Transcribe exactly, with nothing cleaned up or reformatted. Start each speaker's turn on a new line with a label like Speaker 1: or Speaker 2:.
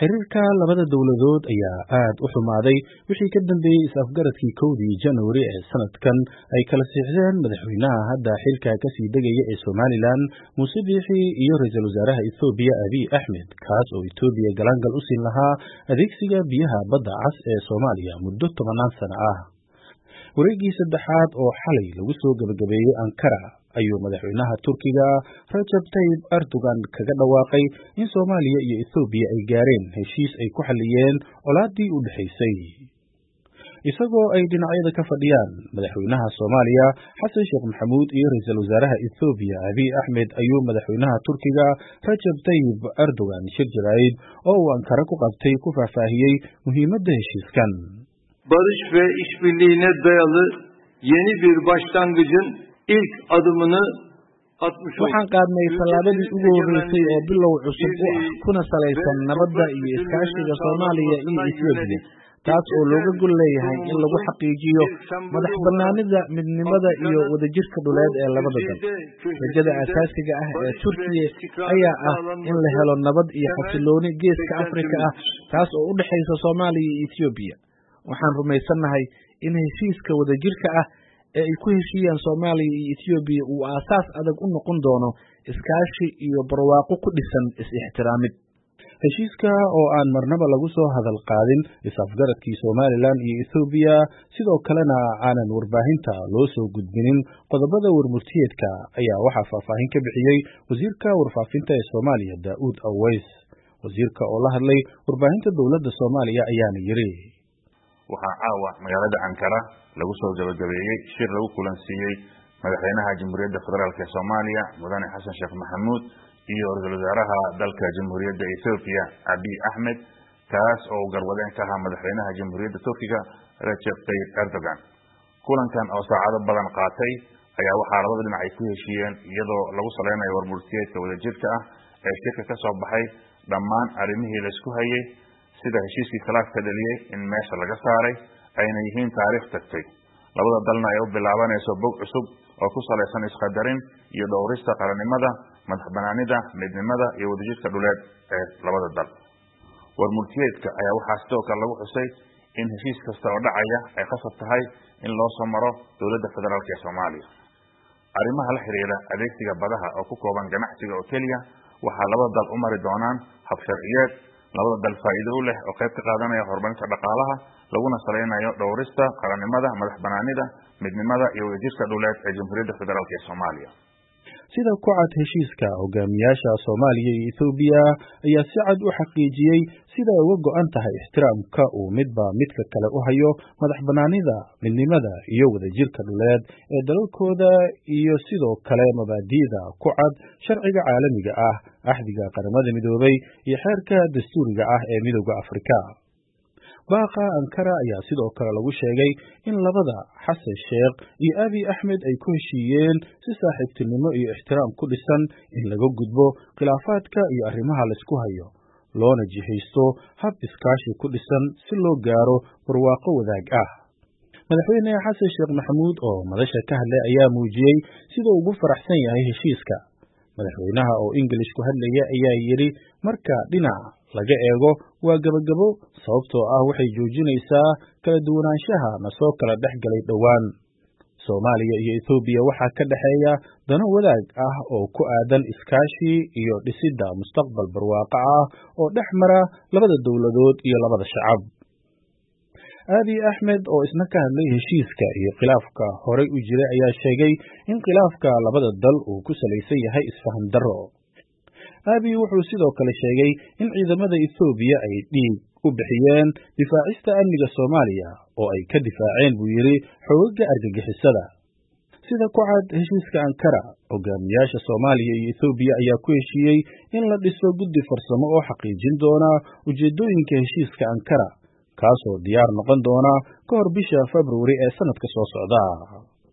Speaker 1: xiriirka labada dowladood ayaa aad u xumaaday wixii ka dambeeyey is-afgaradkii kowdii January ee sanadkan ay kala siixdeen madaxweynaha hadda xilka ka sii degaya ee Somaliland Muuse Biixi iyo ra'iisul wasaaraha Ethiopia Abiy Ahmed kaas oo Ethiopia galaangal u siin lahaa adeegsiga biyaha badda cas ee Soomaaliya muddo tobanaan sano ah. wareegii saddexaad oo xalay lagu soo gabagabeeyey Ankara ayuu madaxweynaha Turkiga Recep Tayyip Erdogan kaga dhawaaqay in Soomaaliya iyo Ethiopia ay gaareen heshiis ay ku xaliyeen colaadii u dhaxaysay. isagoo ay dhinacyada ka fadhiyaan madaxweynaha Soomaaliya Xasan Sheekh Maxamuud iyo ra'iisul wasaaraha Ethiopia Abiy Ahmed ayuu madaxweynaha Turkiga Recep Tayyip Erdogan shir jaraa'id oo uu Ankara ku qabtay ku faahfaahiyey muhiimadda heshiiskan.
Speaker 2: Barış ve işbirliğine dayalı yeni bir başlangıcın ilk adımını atmış olduk.
Speaker 1: Waxaan qaadnay tallaabadii ugu horeysay oo bilow cusub u ah kuna salaysan nabadda iyo iskaashiga Soomaaliya iyo Ethiopia taas oo looga gol leeyahay in lagu xaqiijiyo madax bannaanida midnimada iyo wadajirka dhuleed ee labada dal. rajada asaasiga ah ee Turkiga ayaa ah in la helo nabad iyo xasilooni geeska Afrika ah taas oo u dhaxaysa Soomaaliya iyo Ethiopia. waxaan rumaysanahay in heshiiska wadajirka ah ee ay ku heshiiyaan Soomaaliya iyo Ethiopia uu aasaas adag u noqon doono iskaashi iyo barwaaqo ku dhisan is-ixtiraamid. heshiiska oo aan marnaba lagu soo hadal qaadin is-afgaradkii Somaliland iyo Ethiopia sidoo kalena aanan warbaahinta loo soo gudbinin qodobada warmurtiyeedka ayaa waxaa faahfaahin ka bixiyey wasiirka warfaafinta ee Soomaaliya Daa'uud Aweys. wasiirka oo la hadlay warbaahinta dowladda Soomaaliya ayaana yiri
Speaker 3: waxaa caawa magaalada Ankara lagu soo gabagabeeyey shir lagu kulansiiyey madaxweynaha Jamhuuriyadda Federaalka ee Soomaaliya Mudane Xasan Sheekh Maxamuud iyo ra'iisul wasaaraha dalka Jamhuuriyadda Ethiopia Abiy Ahmed kaas oo garwadeen ka ahaa madaxweynaha Jamhuuriyadda Turkiga Recep Tayyip Erdogan. kulankan oo saacado badan qaatay ayaa waxaa labada dhinac ay ku heshiiyeen iyadoo lagu saleynayo warmurtiyeedka wadajirka ah ee shirka ka soo baxay dhammaan arrimihii la isku hayay sida heshiiskii khilaafka dhaliyay in meesha laga saaray ayna yihiin taariikh tagtay labada dalna ay u bilaabanayso bog cusub oo ku salaysan isqadarin iyo dhowrista qarannimada madax banaanida midnimada iyo wadajirka dhuleed ee labada dal. warmurtiyeedka ayaa waxaa sidoo kale lagu xusay in heshiis kasta oo dhacaya ay qasab tahay in loo soo maro dowladda federaalka ee Soomaaliya. arrimaha la xiriira adeegsiga badaha oo ku kooban ganacsiga oo keliya waxaa labada dal u mari doonaan hab sharciyeed labada dal faa'iido u leh oo qayb ka qaadanaya horumarinta dhaqaalaha laguna saleynayo dhowrista qarannimada madax banaanida midnimada iyo wadajirka dhuleed ee Jamhuuriyadda Federaalka ee Soomaaliya.
Speaker 1: sida ku cad heshiiska hogaamiyaasha Soomaaliya iyo Ethiopia ayaa si cad u xaqiijiyey sida ay uga go'an tahay ixtiraamka uu midba midka kale u hayo madax banaanida midnimada iyo wadajirka dhuleed ee dalalkooda iyo sidoo kale mabaadi'da ku cad sharciga caalamiga ah axdiga qaramada midoobay iyo xeerka dastuuriga ah ee midowga Afrika. baaqa Ankara ayaa sidoo kale lagu sheegay in labada Xasan Sheekh iyo Abiy Ahmed ay ku heshiiyeen si saaxiibtinimo iyo ixtiraam ku dhisan in laga gudbo khilaafaadka iyo arrimaha la isku hayo loona jihaysto hab iskaashi ku dhisan si loo gaaro barwaaqo wadaag ah. madaxweyne Xasan Sheekh Maxamuud oo madasha ka hadlay ayaa muujiyey sida uu ugu faraxsan yahay heshiiska. madaxweynaha oo English ku hadlaya ayaa yiri marka dhinac laga eego waa gabagabo sababtoo ah waxay joojinaysaa kala duwanaanshaha na soo kala dhexgalay dhowaan. Soomaaliya iyo Ethiopia waxaa ka dhaxeeya dano wadaag ah oo ku aadan iskaashi iyo dhisidda mustaqbal barwaaqo ah oo dhex mara labada dowladood iyo labada shacab. Abiy Ahmed oo isna ka hadlay heshiiska iyo khilaafka horey u jiray ayaa sheegay in khilaafka labada dal uu ku salaysan yahay isfahan darro. Abiy wuxuu sidoo kale sheegay in ciidamada Ethiopia ay dhiig u bixiyeen difaacista amniga Soomaaliya oo ay ka difaaceen buu yiri xoogga argagixisada. sida ku cad heshiiska Ankara hogaamiyaasha Soomaaliya iyo Ethiopia ayaa ku heshiiyey in la dhiso guddi farsamo oo xaqiijin doona ujeedooyinka heshiiska Ankara kaasoo diyaar noqon doona ka hor bisha February ee sanadka soo socda.